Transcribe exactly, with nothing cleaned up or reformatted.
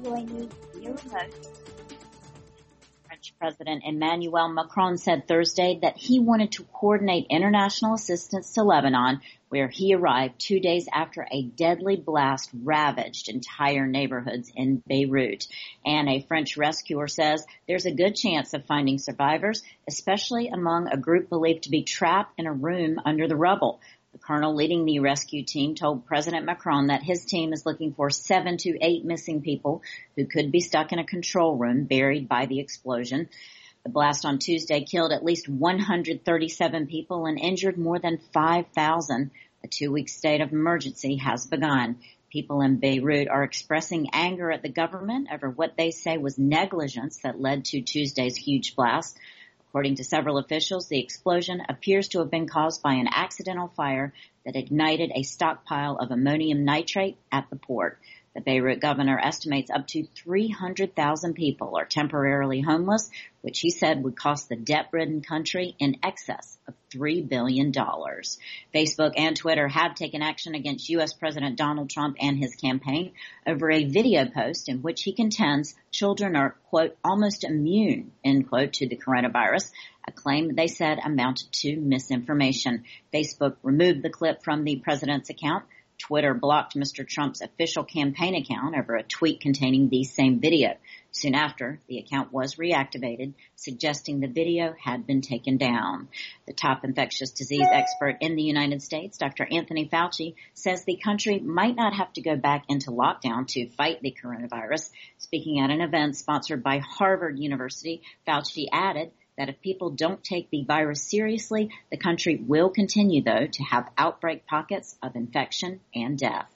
joining your host. French President Emmanuel Macron said Thursday that he wanted to coordinate international assistance to Lebanon, where he arrived two days after a deadly blast ravaged entire neighborhoods in Beirut. And a French rescuer says there's a good chance of finding survivors, especially among a group believed to be trapped in a room under the rubble. The colonel leading the rescue team told President Macron that his team is looking for seven to eight missing people who could be stuck in a control room buried by the explosion. The blast on Tuesday killed at least one hundred thirty-seven people and injured more than five thousand. A two-week state of emergency has begun. People in Beirut are expressing anger at the government over what they say was negligence that led to Tuesday's huge blast. According to several officials, the explosion appears to have been caused by an accidental fire that ignited a stockpile of ammonium nitrate at the port. The Beirut governor estimates up to three hundred thousand people are temporarily homeless, which he said would cost the debt-ridden country in excess of three billion dollars. Facebook and Twitter have taken action against U S President Donald Trump and his campaign over a video post in which he contends children are, quote, almost immune, end quote, to the coronavirus, a claim they said amounted to misinformation. Facebook removed the clip from the president's account. Twitter blocked Mister Trump's official campaign account over a tweet containing the same video. Soon after, the account was reactivated, suggesting the video had been taken down. The top infectious disease expert in the United States, Doctor Anthony Fauci, says the country might not have to go back into lockdown to fight the coronavirus. Speaking at an event sponsored by Harvard University, Fauci added that if people don't take the virus seriously, the country will continue, though, to have outbreak pockets of infection and death.